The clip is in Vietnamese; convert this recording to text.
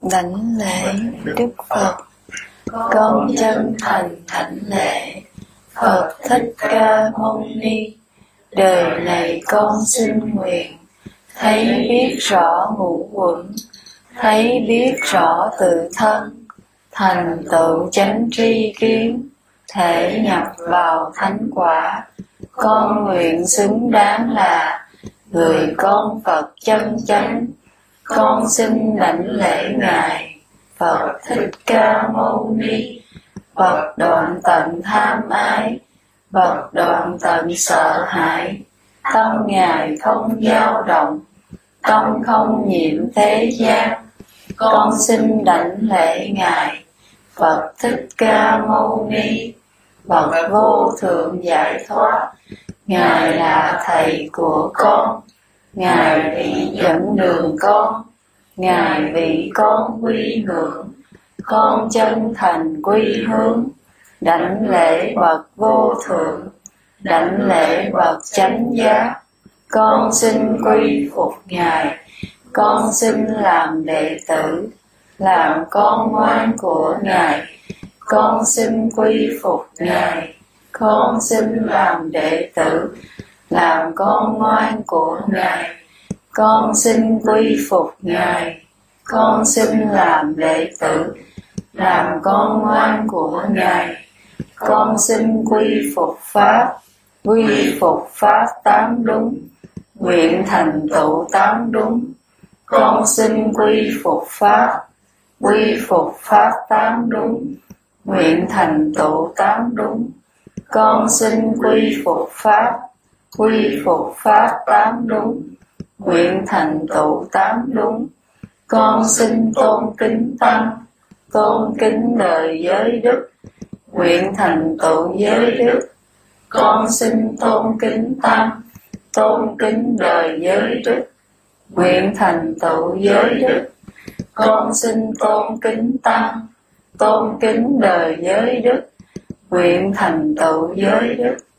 Đảnh lễ Đức Phật. Con chân thành đảnh lễ Phật Thích Ca Mâu Ni. Đời này con xin nguyện thấy biết rõ ngũ uẩn, thấy biết rõ tự thân, thành tựu chánh tri kiến, thể nhập vào thánh quả. Con nguyện xứng đáng là người con Phật chân chánh. Con xin đảnh lễ Ngài Phật Thích Ca Mâu Ni, bậc đoạn tận tham ái, bậc đoạn tận sợ hãi. Tâm Ngài không dao động, tâm không nhiễm thế gian. Con xin đảnh lễ Ngài Phật Thích Ca Mâu Ni, bậc vô thượng giải thoát. Ngài là thầy của con, Ngài vì dẫn đường con, Ngài vì con quy ngưỡng. Con chân thành quy hướng, đảnh lễ bậc vô thượng, đảnh lễ bậc chánh giác. Con xin quy phục Ngài, con xin làm đệ tử, làm con ngoan của Ngài. Con xin quy phục Ngài, con xin làm đệ tử, làm con ngoan của Ngài. Con xin quy phục Ngài, con xin làm đệ tử, làm con ngoan của Ngài. Con xin quy phục Pháp tám đúng, nguyện thành tựu tám đúng. Con xin quy phục Pháp tám đúng, nguyện thành tựu tám đúng. Con xin quy phục Pháp tám đúng, nguyện thành tựu tám đúng. Con xin tôn kính đời giới đức, nguyện thành tựu giới đức. Con xin tôn kính đời giới đức, nguyện thành tựu giới đức. Con xin tôn kính đời giới đức, nguyện thành tựu giới đức.